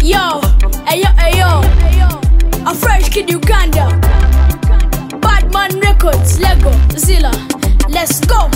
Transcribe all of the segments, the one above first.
Yo, ayo, a fresh kid Uganda. Badman Records, Lego, Zilla, let's go.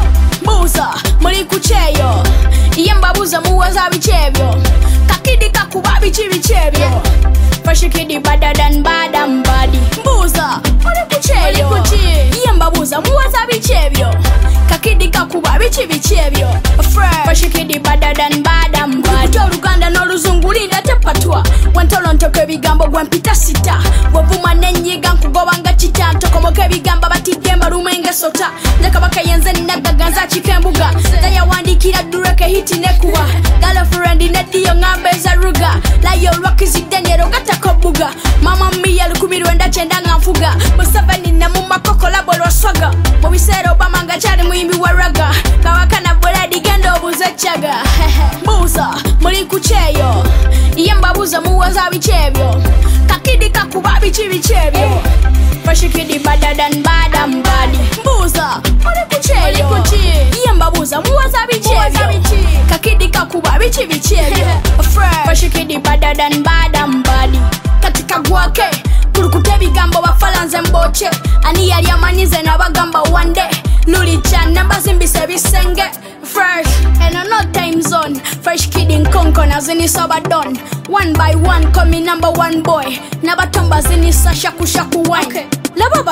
Muza, muri kucheyo. Yembabuza muwaza bichebyo. Kakidi kakuba bichebyo. Fresh kid better than bad and body. Muza, muri kucheyo. Yembabuza muwaza bichebyo. Kakidi kakuba bichebyo. Fresh kid better than bad and body. Kuto Uganda no luzungulira tepatwa. Wantolontoke bigambo gwampita sita. Wavuma nenyiga nkugoba nga chita. Ntokomoke bigambo batidemba rumenga sota. Nakabaka yenze nagaganza chikembuga. Daya wandikira dureke hiti nekuwa. Girlfriend nediyo ngambe za ruga. Layo rock zidenero gata kobuga. Mama mia lukumiru enda chenda ngamfuga. Museveni na mumakoko labo lwaswaga. Mubisero Obama chari muimbi wa raga. Kawakana boladi gendo buzechaga. Muza, muri kucheyo. Yembabuza muwaza bichebyo. Kakidi kakuba bichebyo. Fresh kid better than bad and body. Muza, muri kucheyo. Yembabuza muwaza bichebyo. Kakidi kakuba bichebyo. Fresh kid better than bad and body. Katika gwake kurukute bigambo bafalanze mboche. Ani yali amanize nabagamba one day. Luli chan nambazimbise bisenge. Fresh and no time zone. Fresh kid in Conco na zini soba done. One by one coming number one boy. Nabatomba zini sa shaku wine. Laba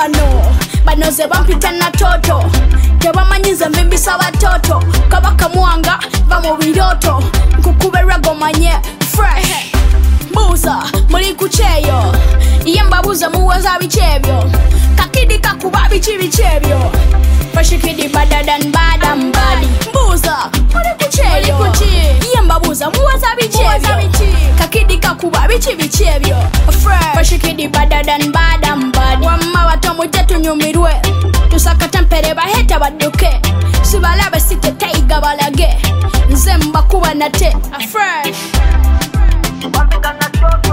bano ze bampita na toto. Tebamanyize mbimbisa batoto. Kabaka mwanga bamo biroto. Nkukube rago manye. Fresh Muza, muri kucheyo. Yembabuza muwaza bichebyo. Kakidi kakuba bichebyo. Fresh kid better than bad and body. Muza, muri kucheyo. Yembabuza muwaza bichebyo. Kakidi kakuba bichebyo. Fresh kid better than bad and body. Wamma watomu tetu nyumirwe. Tusakata mpere baheta baduke. Sibalabe site taiga balage. Nzemba kuba nate. Fresh.